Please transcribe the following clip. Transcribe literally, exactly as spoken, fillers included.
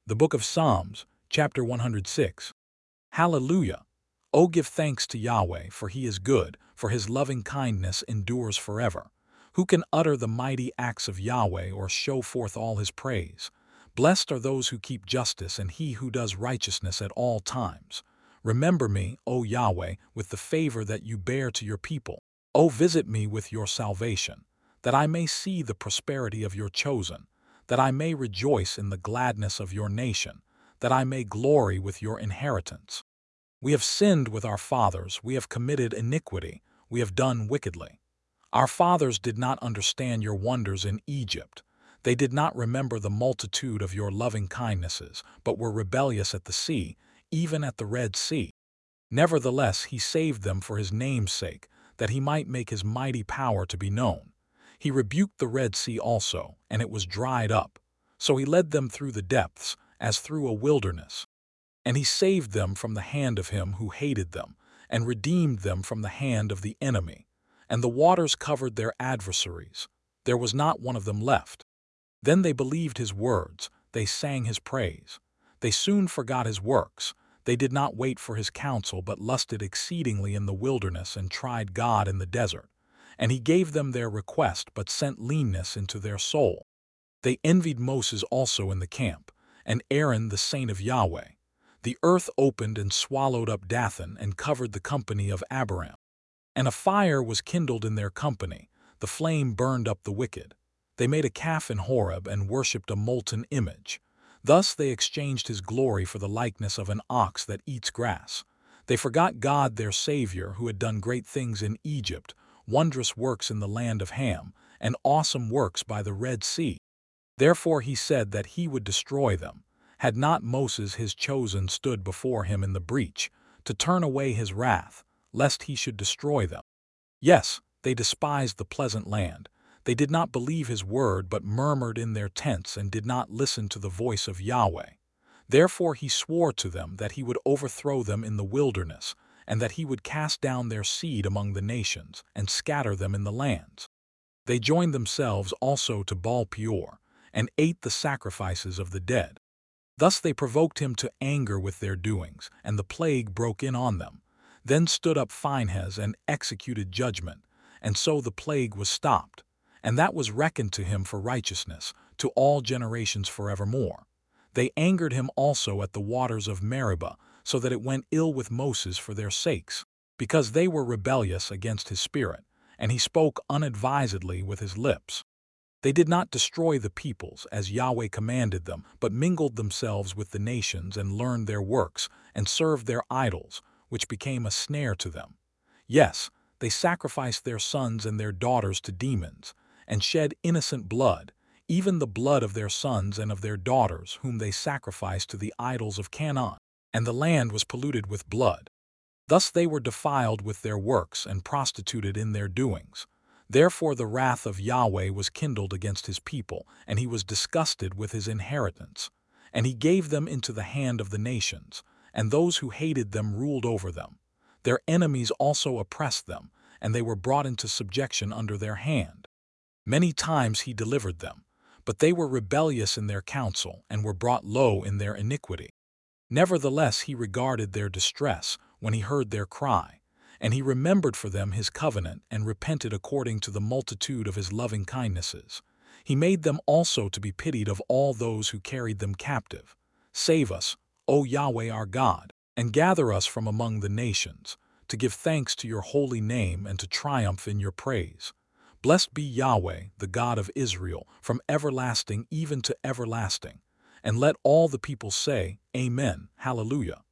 The Book of Psalms, chapter one hundred six. Hallelujah! O give thanks to Yahweh, for he is good, for his loving kindness endures forever. Who can utter the mighty acts of Yahweh or show forth all his praise? Blessed are those who keep justice and he who does righteousness at all times. Remember me, O Yahweh, with the favor that you bear to your people. O visit me with your salvation, that I may see the prosperity of your chosen, that I may rejoice in the gladness of your nation, that I may glory with your inheritance. We have sinned with our fathers, we have committed iniquity, we have done wickedly. Our fathers did not understand your wonders in Egypt. They did not remember the multitude of your loving kindnesses, but were rebellious at the sea, even at the Red Sea. Nevertheless, he saved them for his name's sake, that he might make his mighty power to be known. He rebuked the Red Sea also, and it was dried up. So he led them through the depths, as through a wilderness. And he saved them from the hand of him who hated them, and redeemed them from the hand of the enemy. And the waters covered their adversaries. There was not one of them left. Then they believed his words, they sang his praise. They soon forgot his works. They did not wait for his counsel, but lusted exceedingly in the wilderness and tried God in the desert. And he gave them their request, but sent leanness into their soul. They envied Moses also in the camp, and Aaron the saint of Yahweh. The earth opened and swallowed up Dathan and covered the company of Abiram. And a fire was kindled in their company, the flame burned up the wicked. They made a calf in Horeb and worshipped a molten image. Thus they exchanged his glory for the likeness of an ox that eats grass. They forgot God their Savior, who had done great things in Egypt, wondrous works in the land of Ham, and awesome works by the Red Sea. Therefore he said that he would destroy them, had not Moses his chosen stood before him in the breach, to turn away his wrath, lest he should destroy them. Yes, they despised the pleasant land. They did not believe his word, but murmured in their tents and did not listen to the voice of Yahweh. Therefore he swore to them that he would overthrow them in the wilderness, and that he would cast down their seed among the nations, and scatter them in the lands. They joined themselves also to Baal Peor, and ate the sacrifices of the dead. Thus they provoked him to anger with their doings, and the plague broke in on them. Then stood up Phinehas and executed judgment, and so the plague was stopped, and that was reckoned to him for righteousness, to all generations forevermore. They angered him also at the waters of Meribah, so that it went ill with Moses for their sakes, because they were rebellious against his spirit, and he spoke unadvisedly with his lips. They did not destroy the peoples, as Yahweh commanded them, but mingled themselves with the nations and learned their works, and served their idols, which became a snare to them. Yes, they sacrificed their sons and their daughters to demons, and shed innocent blood, even the blood of their sons and of their daughters, whom they sacrificed to the idols of Canaan, and the land was polluted with blood. Thus they were defiled with their works and prostituted in their doings. Therefore the wrath of Yahweh was kindled against his people, and he was disgusted with his inheritance. And he gave them into the hand of the nations, and those who hated them ruled over them. Their enemies also oppressed them, and they were brought into subjection under their hand. Many times he delivered them, but they were rebellious in their counsel, and were brought low in their iniquity. Nevertheless he regarded their distress when he heard their cry, and he remembered for them his covenant, and repented according to the multitude of his loving kindnesses. He made them also to be pitied of all those who carried them captive. Save us, O Yahweh our God, and gather us from among the nations, to give thanks to your holy name and to triumph in your praise. Blessed be Yahweh, the God of Israel, from everlasting even to everlasting. And let all the people say, Amen, Hallelujah.